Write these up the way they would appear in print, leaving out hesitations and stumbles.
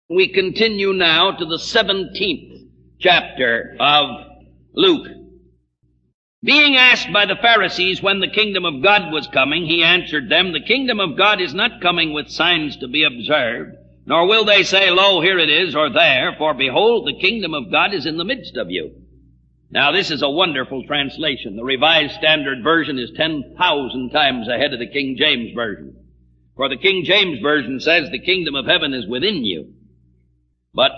We continue now to the 17th chapter of Luke. Being asked by the Pharisees when the kingdom of God was coming, he answered them, "The kingdom of God is not coming with signs to be observed, nor will they say, Lo, here it is, or there, for behold, the kingdom of God is in the midst of you." Now this is a wonderful translation. The Revised Standard Version is 10,000 times ahead of the King James Version. For the King James Version says the kingdom of heaven is within you. But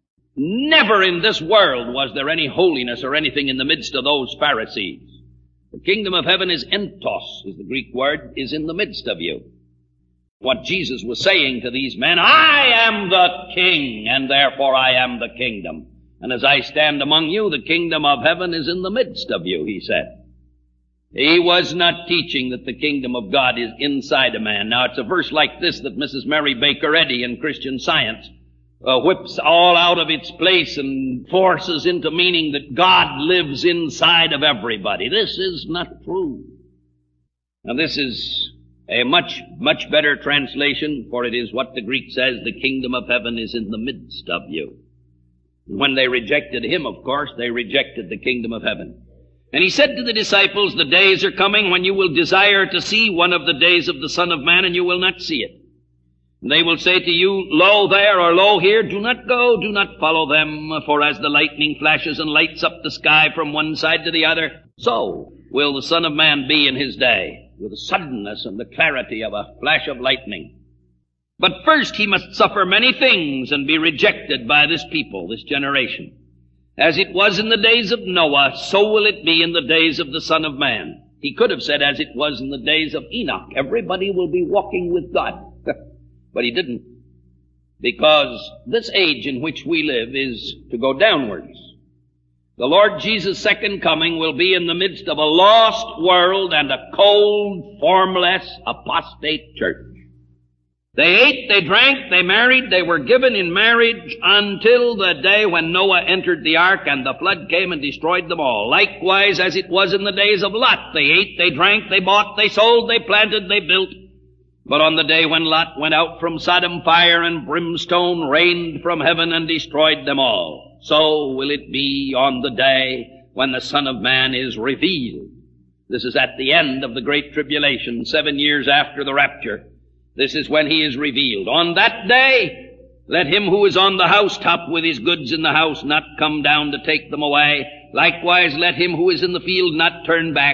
never in this world was there any holiness or anything in the midst of those Pharisees. The kingdom of heaven is entos, is the Greek word, is in the midst of you. What Jesus was saying to these men, I am the king, and therefore I am the kingdom. And as I stand among you, the kingdom of heaven is in the midst of you, he said. He was not teaching that the kingdom of God is inside a man. Now, it's a verse like this that Mrs. Mary Baker Eddy in Christian Science whips all out of its place and forces into meaning that God lives inside of everybody. This is not true. Now, this is a much, much better translation, for it is what the Greek says, the kingdom of heaven is in the midst of you. When they rejected him, of course, they rejected the kingdom of heaven. And he said to the disciples, the days are coming when you will desire to see one of the days of the Son of Man, and you will not see it. And they will say to you, Lo there, or Lo here, do not go, do not follow them, for as the lightning flashes and lights up the sky from one side to the other, so will the Son of Man be in his day, with the suddenness and the clarity of a flash of lightning. But first he must suffer many things and be rejected by this people, this generation. As it was in the days of Noah, so will it be in the days of the Son of Man. He could have said, as it was in the days of Enoch. Everybody will be walking with God. But he didn't. Because this age in which we live is to go downwards. The Lord Jesus' second coming will be in the midst of a lost world and a cold, formless, apostate church. They ate, they drank, they married, they were given in marriage until the day when Noah entered the ark and the flood came and destroyed them all. Likewise, as it was in the days of Lot, they ate, they drank, they bought, they sold, they planted, they built. But on the day when Lot went out from Sodom, fire and brimstone rained from heaven and destroyed them all. So will it be on the day when the Son of Man is revealed. This is at the end of the Great Tribulation, 7 years after the rapture. This is when he is revealed. On that day, let him who is on the housetop with his goods in the house not come down to take them away. Likewise, let him who is in the field not turn back.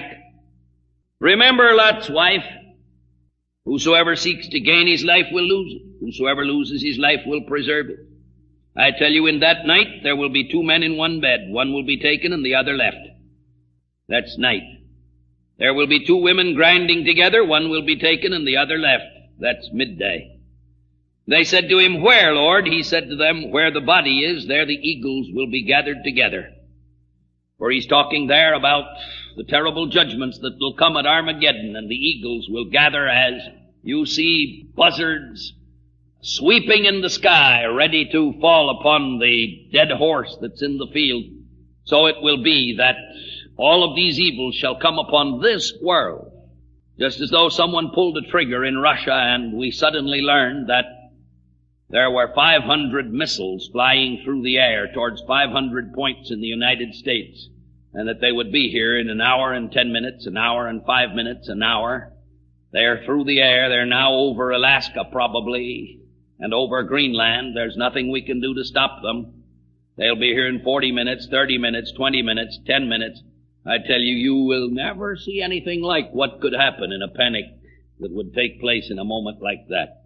Remember Lot's wife. Whosoever seeks to gain his life will lose it. Whosoever loses his life will preserve it. I tell you, in that night there will be two men in one bed. One will be taken and the other left. That's night. There will be two women grinding together. One will be taken and the other left. That's midday. They said to him, Where, Lord? He said to them, Where the body is, there the eagles will be gathered together. For he's talking there about the terrible judgments that will come at Armageddon, and the eagles will gather as you see buzzards sweeping in the sky, ready to fall upon the dead horse that's in the field. So it will be that all of these evils shall come upon this world. Just as though someone pulled a trigger in Russia and we suddenly learned that there were 500 missiles flying through the air towards 500 points in the United States, and that they would be here in an hour and 10 minutes, an hour and 5 minutes, an hour. They're through the air. They're now over Alaska probably, and over Greenland. There's nothing we can do to stop them. They'll be here in 40 minutes, 30 minutes, 20 minutes, 10 minutes. I tell you, you will never see anything like what could happen in a panic that would take place in a moment like that.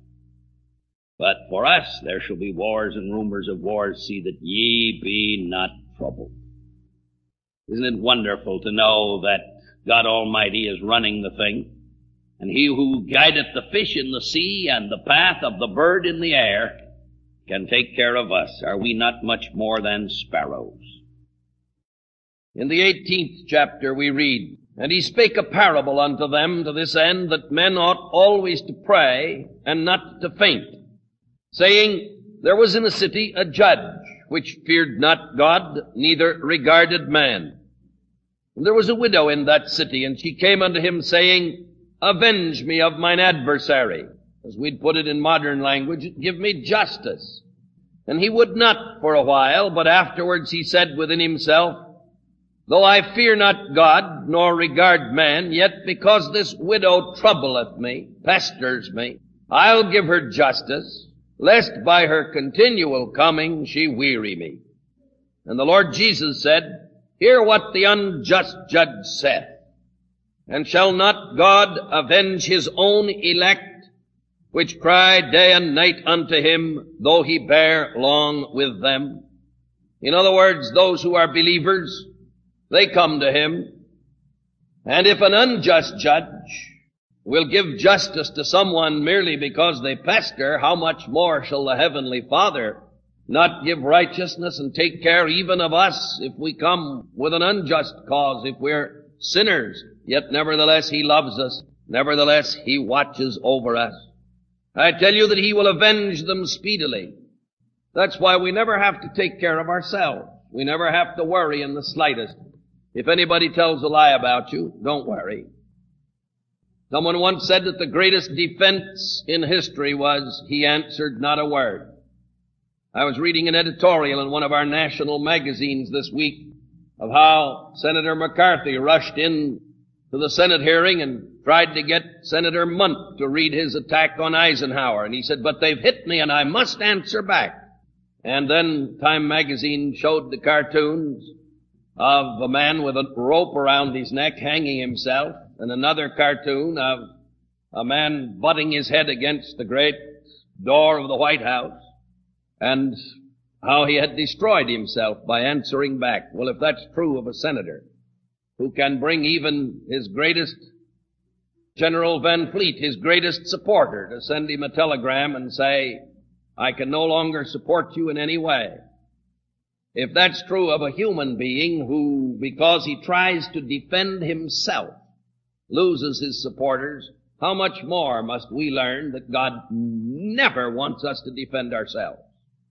But for us, there shall be wars and rumors of wars. See that ye be not troubled. Isn't it wonderful to know that God Almighty is running the thing? And he who guideth the fish in the sea and the path of the bird in the air can take care of us. Are we not much more than sparrows? In the 18th chapter we read, And he spake a parable unto them to this end, that men ought always to pray and not to faint, saying, There was in a city a judge, which feared not God, neither regarded man. And there was a widow in that city, and she came unto him, saying, Avenge me of mine adversary. As we'd put it in modern language, give me justice. And he would not for a while, but afterwards he said within himself, Though I fear not God, nor regard man, yet because this widow troubleth me, pesters me, I'll give her justice, lest by her continual coming she weary me. And the Lord Jesus said, Hear what the unjust judge saith. And shall not God avenge his own elect, which cry day and night unto him, though he bear long with them? In other words, those who are believers, they come to him. And if an unjust judge will give justice to someone merely because they pester, how much more shall the Heavenly Father not give righteousness and take care even of us if we come with an unjust cause, if we're sinners? Yet nevertheless he loves us. Nevertheless he watches over us. I tell you that he will avenge them speedily. That's why we never have to take care of ourselves. We never have to worry in the slightest. If anybody tells a lie about you, don't worry. Someone once said that the greatest defense in history was, he answered not a word. I was reading an editorial in one of our national magazines this week of how Senator McCarthy rushed in to the Senate hearing and tried to get Senator Munt to read his attack on Eisenhower. And he said, but they've hit me and I must answer back. And then Time magazine showed the cartoons of a man with a rope around his neck hanging himself, and another cartoon of a man butting his head against the great door of the White House, and how he had destroyed himself by answering back. Well, if that's true of a senator who can bring even his greatest, General Van Fleet, his greatest supporter, to send him a telegram and say, I can no longer support you in any way. If that's true of a human being who, because he tries to defend himself, loses his supporters, how much more must we learn that God never wants us to defend ourselves?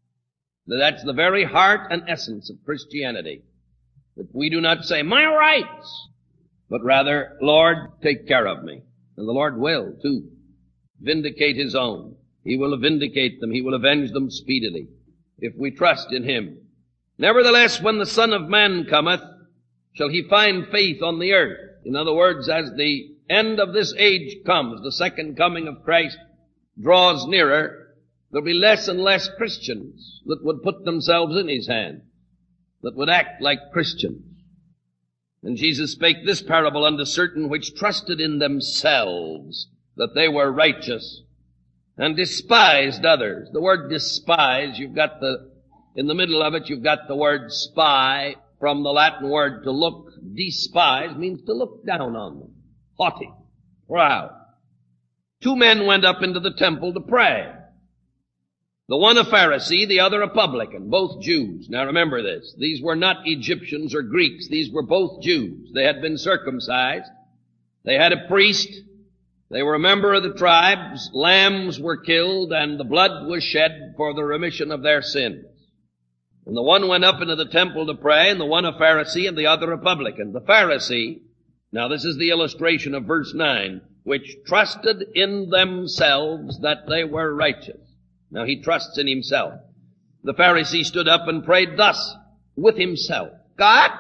That's the very heart and essence of Christianity. That we do not say, my rights, but rather, Lord, take care of me. And the Lord will, too, vindicate his own. He will vindicate them. He will avenge them speedily, if we trust in him. Nevertheless, when the Son of Man cometh, shall he find faith on the earth? In other words, as the end of this age comes, the second coming of Christ draws nearer, there'll be less and less Christians that would put themselves in his hand, that would act like Christians. And Jesus spake this parable unto certain which trusted in themselves that they were righteous, and despised others. The word despise, in the middle of it, you've got the word spy, from the Latin word to look. Despise means to look down on them. Haughty, proud. Two men went up into the temple to pray. The one a Pharisee, the other a publican, both Jews. Now remember this. These were not Egyptians or Greeks. These were both Jews. They had been circumcised. They had a priest. They were a member of the tribes. Lambs were killed and the blood was shed for the remission of their sins. And the one went up into the temple to pray, and the one a Pharisee, and the other a publican. The Pharisee, now this is the illustration of verse 9, which trusted in themselves that they were righteous. Now he trusts in himself. The Pharisee stood up and prayed thus with himself, God,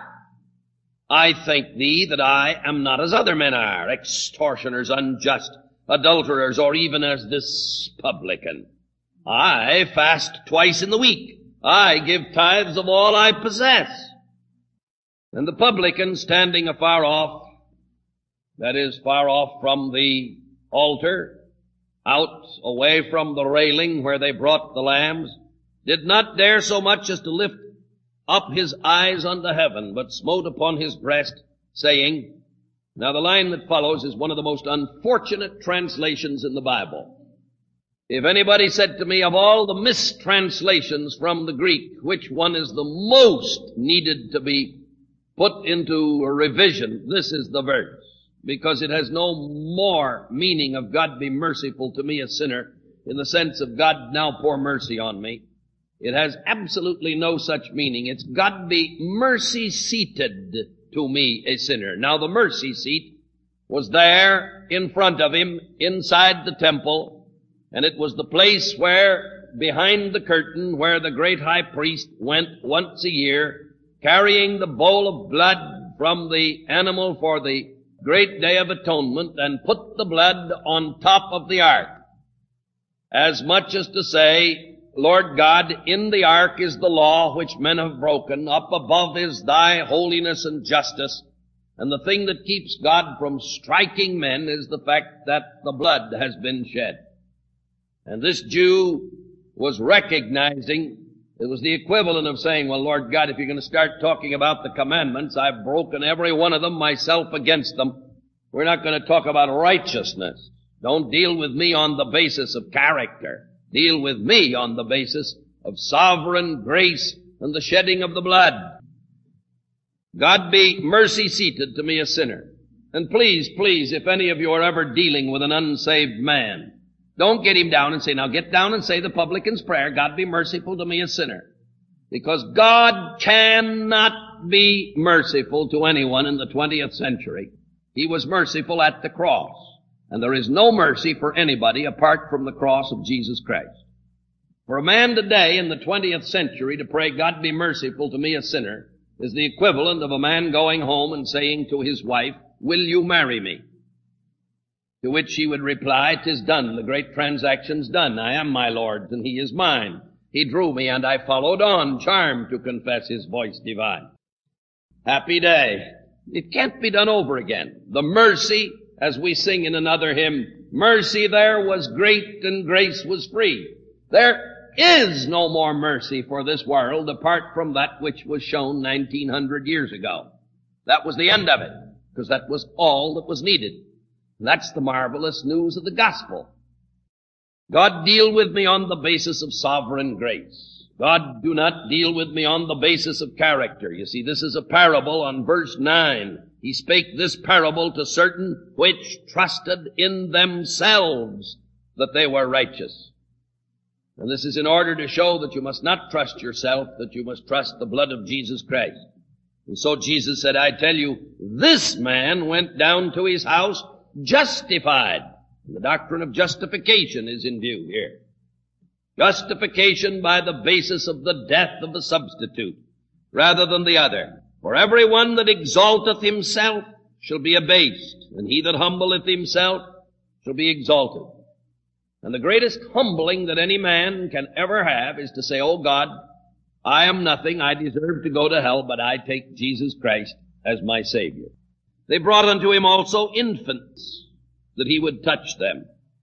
I thank thee that I am not as other men are, extortioners, unjust, adulterers, or even as this publican. I fast twice in the week. I give tithes of all I possess. And the publican, standing afar off, that is, far off from the altar, out away from the railing where they brought the lambs, did not dare so much as to lift up his eyes unto heaven, but smote upon his breast, saying, now the line that follows is one of the most unfortunate translations in the Bible. If anybody said to me, of all the mistranslations from the Greek, which one is the most needed to be put into a revision, this is the verse, because it has no more meaning of God be merciful to me, a sinner, in the sense of God now pour mercy on me. It has absolutely no such meaning. It's God be mercy seated to me, a sinner. Now the mercy seat was there in front of him inside the temple. And it was the place where, behind the curtain, where the great high priest went once a year, carrying the bowl of blood from the animal for the great day of atonement, and put the blood on top of the ark, as much as to say, Lord God, in the ark is the law which men have broken. Up above is thy holiness and justice. And the thing that keeps God from striking men is the fact that the blood has been shed. And this Jew was recognizing, it was the equivalent of saying, well, Lord God, if you're going to start talking about the commandments, I've broken every one of them myself against them. We're not going to talk about righteousness. Don't deal with me on the basis of character. Deal with me on the basis of sovereign grace and the shedding of the blood. God be mercy seated to me, a sinner. And please, if any of you are ever dealing with an unsaved man, don't get him down and say, now get down and say the publican's prayer, God be merciful to me, a sinner. Because God cannot be merciful to anyone in the 20th century. He was merciful at the cross. And there is no mercy for anybody apart from the cross of Jesus Christ. For a man today in the 20th century to pray, God be merciful to me, a sinner, is the equivalent of a man going home and saying to his wife, will you marry me? To which she would reply, 'tis done, the great transaction's done. I am my Lord's and he is mine. He drew me and I followed on, charmed to confess his voice divine. Happy day. It can't be done over again. The mercy, as we sing in another hymn, mercy there was great and grace was free. There is no more mercy for this world apart from that which was shown 1900 years ago. That was the end of it, because that was all that was needed. And that's the marvelous news of the gospel. God deal with me on the basis of sovereign grace. God do not deal with me on the basis of character. You see, this is a parable on verse 9. He spake this parable to certain which trusted in themselves that they were righteous. And this is in order to show that you must not trust yourself, that you must trust the blood of Jesus Christ. And so Jesus said, I tell you, this man went down to his house justified. And the doctrine of justification is in view here. Justification by the basis of the death of the substitute, rather than the other. For everyone that exalteth himself shall be abased, and he that humbleth himself shall be exalted. And the greatest humbling that any man can ever have is to say, oh God, I am nothing, I deserve to go to hell, but I take Jesus Christ as my Savior. They brought unto him also infants, that he would touch them.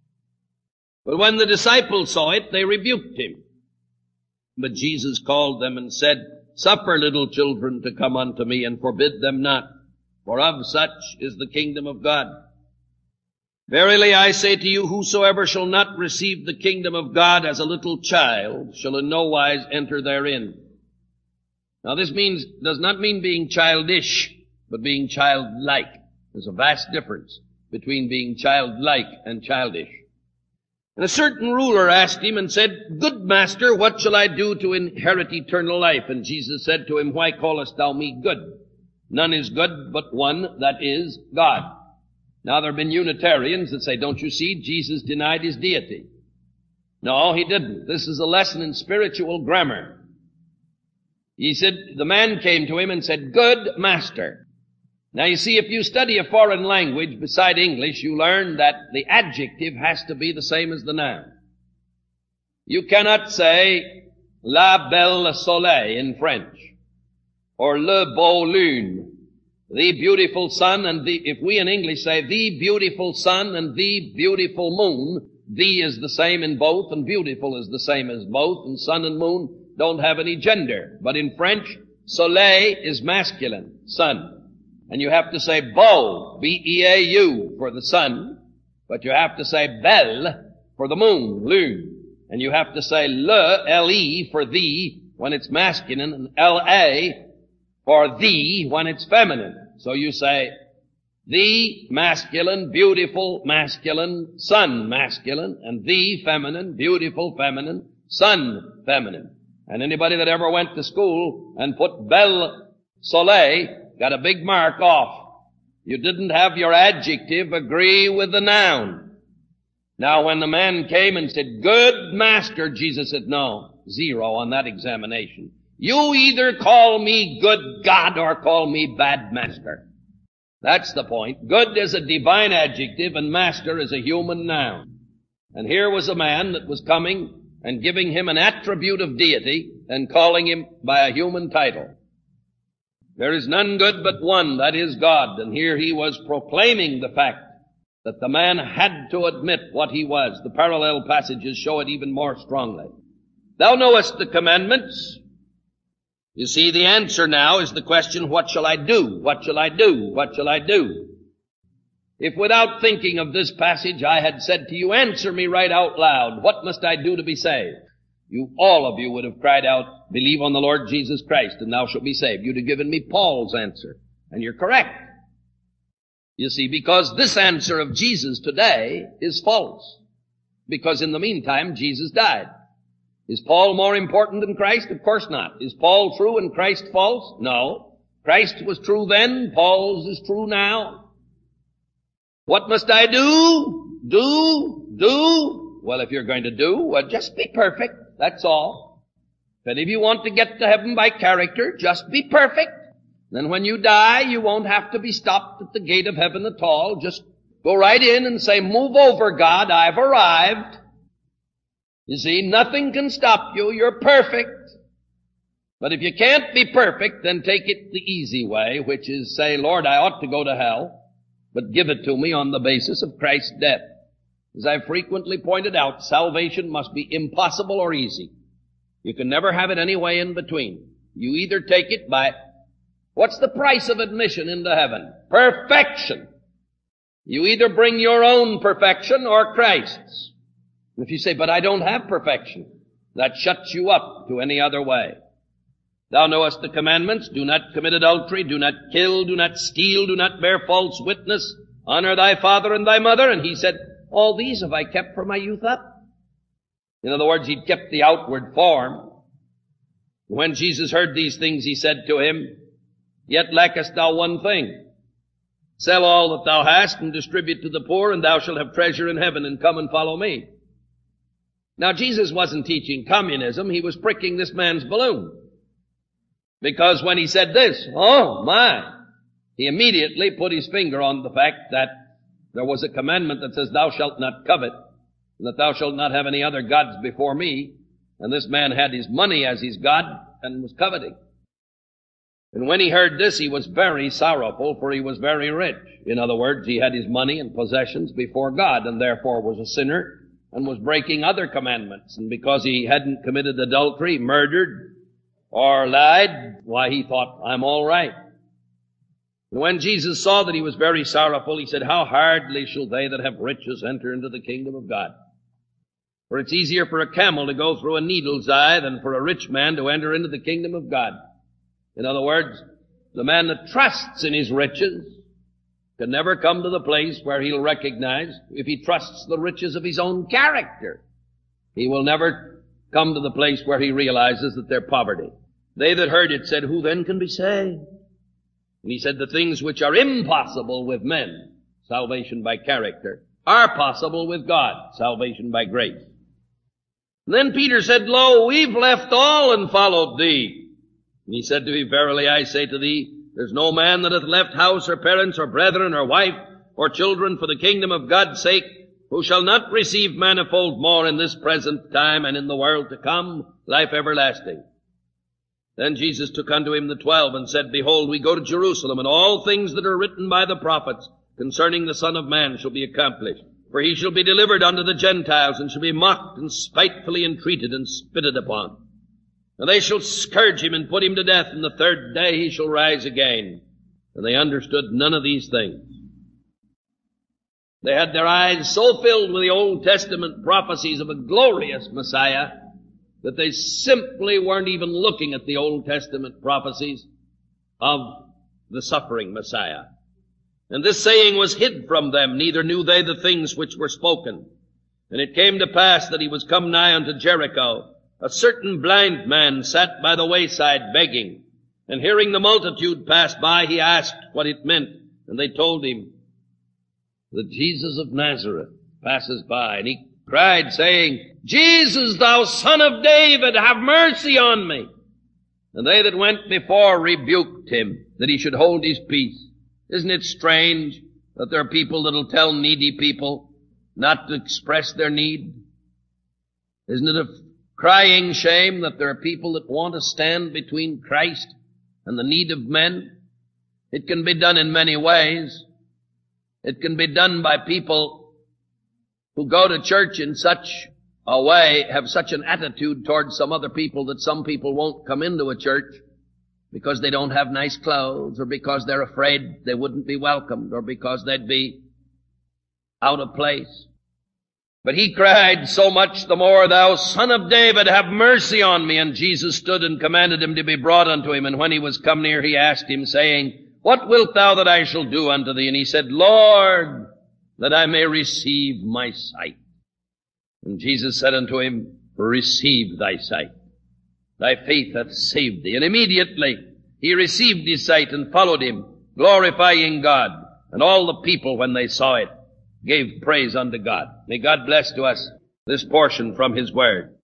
But when the disciples saw it, they rebuked him. But Jesus called them and said, suffer little children to come unto me, and forbid them not, for of such is the kingdom of God. Verily I say to you, whosoever shall not receive the kingdom of God as a little child shall in no wise enter therein. Now this does not mean being childish, but being childlike. There's a vast difference between being childlike and childish. And a certain ruler asked him and said, good master, what shall I do to inherit eternal life? And Jesus said to him, why callest thou me good? None is good but one, that is God. Now there have been Unitarians that say, don't you see, Jesus denied his deity. No, he didn't. This is a lesson in spiritual grammar. He said, the man came to him and said, good master. Now you see, if you study a foreign language beside English, you learn that the adjective has to be the same as the noun. You cannot say la belle soleil in French, or le beau lune, the beautiful sun, and if we in English say the beautiful sun and the beautiful moon, the is the same in both and beautiful is the same as both, and sun and moon don't have any gender. But in French, soleil is masculine, sun. And you have to say beau, B-E-A-U, for the sun, but you have to say belle for the moon, lune. And you have to say le, L-E, for thee when it's masculine, and L-A for thee when it's feminine. So you say the masculine, beautiful masculine, sun masculine, and the feminine, beautiful feminine, sun feminine. And anybody that ever went to school and put belle soleil got a big mark off. You didn't have your adjective agree with the noun. Now when the man came and said, "Good master," Jesus said, "No, 0 on that examination. You either call me good God or call me bad master." That's the point. Good is a divine adjective and master is a human noun. And here was a man that was coming and giving him an attribute of deity and calling him by a human title. There is none good but one, that is God. And here he was proclaiming the fact that the man had to admit what he was. The parallel passages show it even more strongly. "Thou knowest the commandments." You see, the answer now is the question, what shall I do? What shall I do? What shall I do? If without thinking of this passage I had said to you, "Answer me right out loud, what must I do to be saved?" All of you would have cried out, "Believe on the Lord Jesus Christ and thou shalt be saved." You'd have given me Paul's answer. And you're correct. You see, because this answer of Jesus today is false. Because in the meantime, Jesus died. Is Paul more important than Christ? Of course not. Is Paul true and Christ false? No. Christ was true then, Paul's is true now. What must I do? Do? Well, if you're going to do, well, just be perfect. That's all. If any of you want to get to heaven by character, just be perfect. Then when you die, you won't have to be stopped at the gate of heaven at all. Just go right in and say, "Move over, God, I've arrived." You see, nothing can stop you. You're perfect. But if you can't be perfect, then take it the easy way, which is say, "Lord, I ought to go to hell, but give it to me on the basis of Christ's death." As I've frequently pointed out, salvation must be impossible or easy. You can never have it any way in between. You either take it by, what's the price of admission into heaven? Perfection. You either bring your own perfection or Christ's. If you say, "But I don't have perfection," that shuts you up to any other way. "Thou knowest the commandments. Do not commit adultery. Do not kill. Do not steal. Do not bear false witness. Honor thy father and thy mother." And he said, "All these have I kept from my youth up." In other words, he'd kept the outward form. When Jesus heard these things, he said to him, "Yet lackest thou one thing. Sell all that thou hast and distribute to the poor, and thou shalt have treasure in heaven, and come and follow me." Now, Jesus wasn't teaching communism. He was pricking this man's balloon. Because when he said this, "Oh my," he immediately put his finger on the fact that there was a commandment that says, "Thou shalt not covet, and that thou shalt not have any other gods before me." And this man had his money as his God and was coveting. And when he heard this, he was very sorrowful, for he was very rich. In other words, he had his money and possessions before God, and therefore was a sinner and was breaking other commandments. And because he hadn't committed adultery, murdered, or lied, why, he thought, "I'm all right." And when Jesus saw that he was very sorrowful, he said, "How hardly shall they that have riches enter into the kingdom of God? For it's easier for a camel to go through a needle's eye than for a rich man to enter into the kingdom of God." In other words, the man that trusts in his riches can never come to the place where he'll recognize, if he trusts the riches of his own character, he will never come to the place where he realizes that they're poverty. They that heard it said, "Who then can be saved?" And he said, the things which are impossible with men, salvation by character, are possible with God, salvation by grace. And then Peter said, "Lo, we've left all and followed thee." And he said to him, "Verily I say to thee, there's no man that hath left house or parents or brethren or wife or children for the kingdom of God's sake, who shall not receive manifold more in this present time and in the world to come, life everlasting." Then Jesus took unto him the 12 and said, "Behold, we go to Jerusalem, and all things that are written by the prophets concerning the Son of Man shall be accomplished. For he shall be delivered unto the Gentiles, and shall be mocked and spitefully entreated and spitted upon. And they shall scourge him and put him to death, and the third day he shall rise again." And they understood none of these things. They had their eyes so filled with the Old Testament prophecies of a glorious Messiah that they simply weren't even looking at the Old Testament prophecies of the suffering Messiah. And this saying was hid from them, neither knew they the things which were spoken. And it came to pass that he was come nigh unto Jericho. A certain blind man sat by the wayside begging. And hearing the multitude pass by, he asked what it meant. And they told him that Jesus of Nazareth passes by, and he cried, saying, Jesus, thou son of David, have mercy on me. And they that went before rebuked him, that he should hold his peace. Isn't it strange that there are people that will tell needy people not to express their need? Isn't it a crying shame that there are people that want to stand between Christ and the need of men? It can be done in many ways. It can be done by people who go to church in such a way, have such an attitude towards some other people that some people won't come into a church because they don't have nice clothes, or because they're afraid they wouldn't be welcomed, or because they'd be out of place. But he cried so much the more, Thou son of David, have mercy on me. And Jesus stood and commanded him to be brought unto him. And when he was come near, he asked him, saying, What wilt thou that I shall do unto thee? And he said, Lord, that I may receive my sight. And Jesus said unto him, Receive thy sight. Thy faith hath saved thee. And immediately he received his sight and followed him, glorifying God. And all the people, when they saw it, gave praise unto God. May God bless to us this portion from his word.